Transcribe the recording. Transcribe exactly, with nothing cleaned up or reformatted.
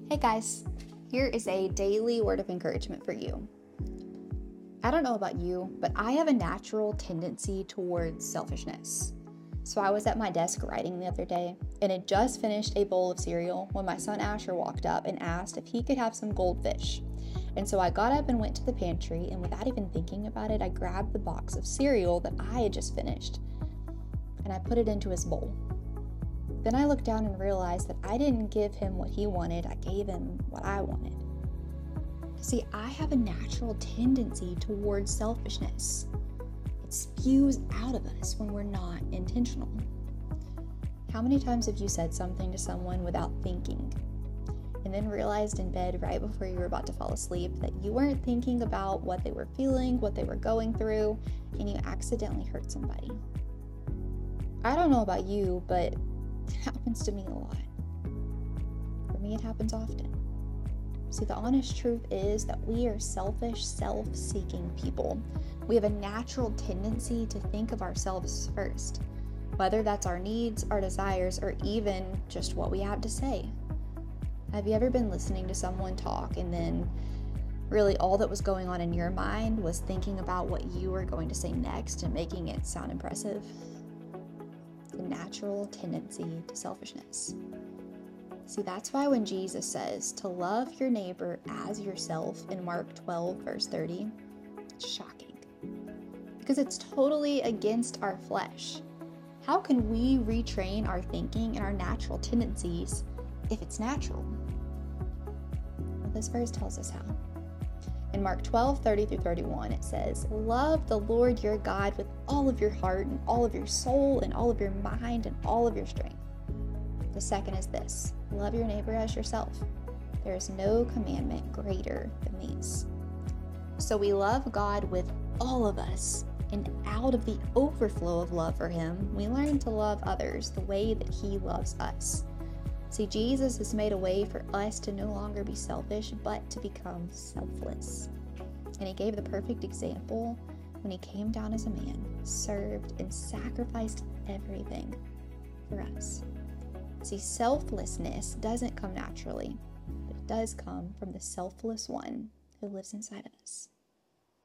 Hey guys, here is a daily word of encouragement for you. I don't know about you, but I have a natural tendency towards selfishness. So I was at my desk writing the other day and had just finished a bowl of cereal when my son Asher walked up and asked if he could have some goldfish. And so I got up and went to the pantry, and without even thinking about it, I grabbed the box of cereal that I had just finished and I put it into his bowl. Then I looked down and realized that I didn't give him what he wanted, I gave him what I wanted. See, I have a natural tendency towards selfishness. It spews out of us when we're not intentional. How many times have you said something to someone without thinking, and then realized in bed right before you were about to fall asleep that you weren't thinking about what they were feeling, what they were going through, and you accidentally hurt somebody? I don't know about you, but it happens to me a lot. For me, it happens often. See, the honest truth is that we are selfish, self-seeking people. We have a natural tendency to think of ourselves first, whether that's our needs, our desires, or even just what we have to say. Have you ever been listening to someone talk and then really all that was going on in your mind was thinking about what you were going to say next and making it sound impressive? The natural tendency to selfishness. See, that's why when Jesus says to love your neighbor as yourself in Mark twelve, verse thirty, it's shocking. Because it's totally against our flesh. How can we retrain our thinking and our natural tendencies if it's natural? Well, this verse tells us how. In Mark twelve, thirty through thirty-one, it says, love the Lord your God with all of your heart and all of your soul and all of your mind and all of your strength. The second is this, love your neighbor as yourself. There is no commandment greater than these. So we love God with all of us, and out of the overflow of love for him, we learn to love others the way that he loves us. See, Jesus has made a way for us to no longer be selfish, but to become selfless. And he gave the perfect example when he came down as a man, served, and sacrificed everything for us. See, selflessness doesn't come naturally, but it does come from the selfless one who lives inside of us.